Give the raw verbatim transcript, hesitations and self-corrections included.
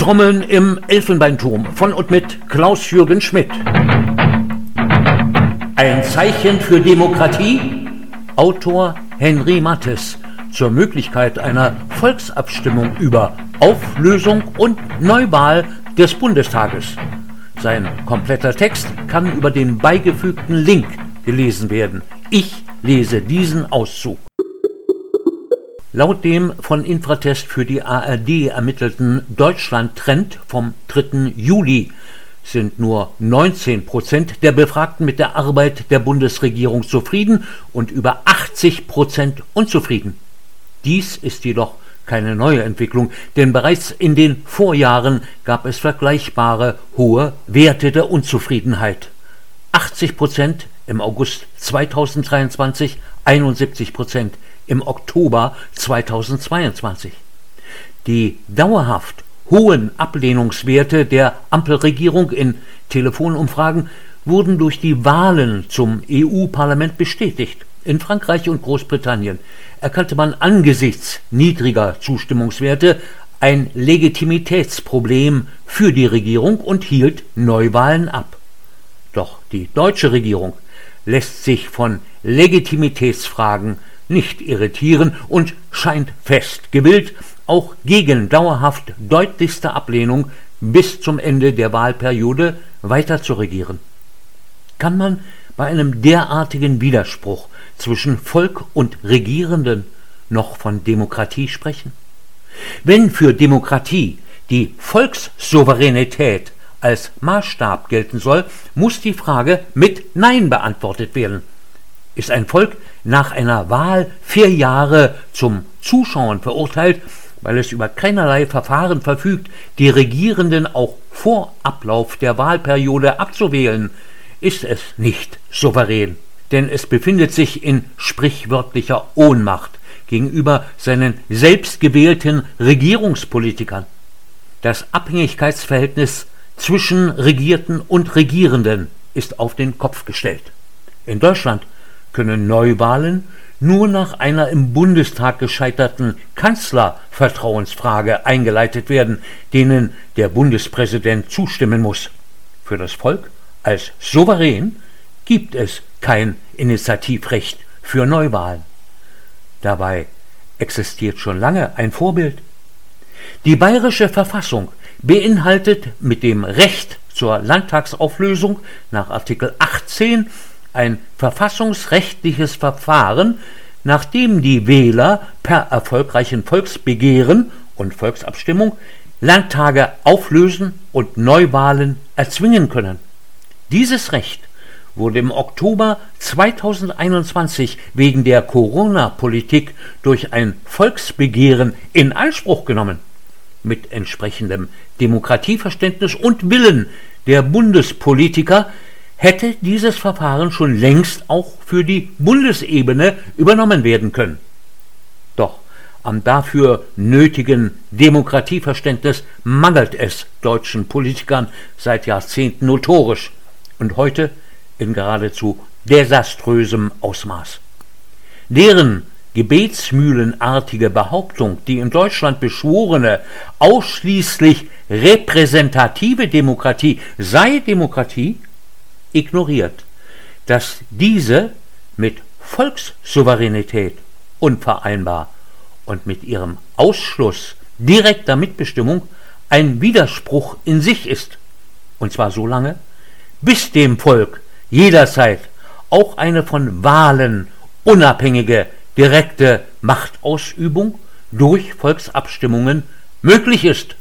Trommeln im Elfenbeinturm von und mit Klaus-Jürgen Schmidt. Ein Zeichen für Demokratie? Autor Henry Mattes zur Möglichkeit einer Volksabstimmung über Auflösung und Neuwahl des Bundestages. Sein kompletter Text kann über den beigefügten Link gelesen werden. Ich lese diesen Auszug. Laut dem von Infratest für die A R D ermittelten Deutschland-Trend vom dritten Juli sind nur neunzehn Prozent der Befragten mit der Arbeit der Bundesregierung zufrieden und über achtzig Prozent unzufrieden. Dies ist jedoch keine neue Entwicklung, denn bereits in den Vorjahren gab es vergleichbare hohe Werte der Unzufriedenheit. achtzig Prozent im August zweitausenddreiundzwanzig, einundsiebzig Prozent im Oktober zweitausendzweiundzwanzig. Die dauerhaft hohen Ablehnungswerte der Ampelregierung in Telefonumfragen wurden durch die Wahlen zum E U-Parlament bestätigt. In Frankreich und Großbritannien erkannte man angesichts niedriger Zustimmungswerte ein Legitimitätsproblem für die Regierung und hielt Neuwahlen ab. Doch die deutsche Regierung lässt sich von Legitimitätsfragen nicht irritieren und scheint fest gewillt, auch gegen dauerhaft deutlichste Ablehnung bis zum Ende der Wahlperiode weiter zu regieren. Kann man bei einem derartigen Widerspruch zwischen Volk und Regierenden noch von Demokratie sprechen? Wenn für Demokratie die Volkssouveränität als Maßstab gelten soll, muss die Frage mit Nein beantwortet werden. Ist ein Volk nach einer Wahl vier Jahre zum Zuschauen verurteilt, weil es über keinerlei Verfahren verfügt, die Regierenden auch vor Ablauf der Wahlperiode abzuwählen, ist es nicht souverän, denn es befindet sich in sprichwörtlicher Ohnmacht gegenüber seinen selbstgewählten Regierungspolitikern. Das Abhängigkeitsverhältnis zwischen Regierten und Regierenden ist auf den Kopf gestellt. In Deutschland können Neuwahlen nur nach einer im Bundestag gescheiterten Kanzlervertrauensfrage eingeleitet werden, denen der Bundespräsident zustimmen muss. Für das Volk als souverän gibt es kein Initiativrecht für Neuwahlen. Dabei existiert schon lange ein Vorbild. Die bayerische Verfassung beinhaltet mit dem Recht zur Landtagsauflösung nach Artikel achtzehn ein verfassungsrechtliches Verfahren, nachdem die Wähler per erfolgreichen Volksbegehren und Volksabstimmung Landtage auflösen und Neuwahlen erzwingen können. Dieses Recht wurde im Oktober zweitausendeinundzwanzig wegen der Corona-Politik durch ein Volksbegehren in Anspruch genommen. Mit entsprechendem Demokratieverständnis und Willen der Bundespolitiker hätte dieses Verfahren schon längst auch für die Bundesebene übernommen werden können. Doch am dafür nötigen Demokratieverständnis mangelt es deutschen Politikern seit Jahrzehnten notorisch und heute in geradezu desaströsem Ausmaß. Deren gebetsmühlenartige Behauptung, die in Deutschland beschworene, ausschließlich repräsentative Demokratie sei Demokratie, ignoriert, dass diese mit Volkssouveränität unvereinbar und mit ihrem Ausschluss direkter Mitbestimmung ein Widerspruch in sich ist. Und zwar so lange, bis dem Volk jederzeit auch eine von Wahlen unabhängige direkte Machtausübung durch Volksabstimmungen möglich ist.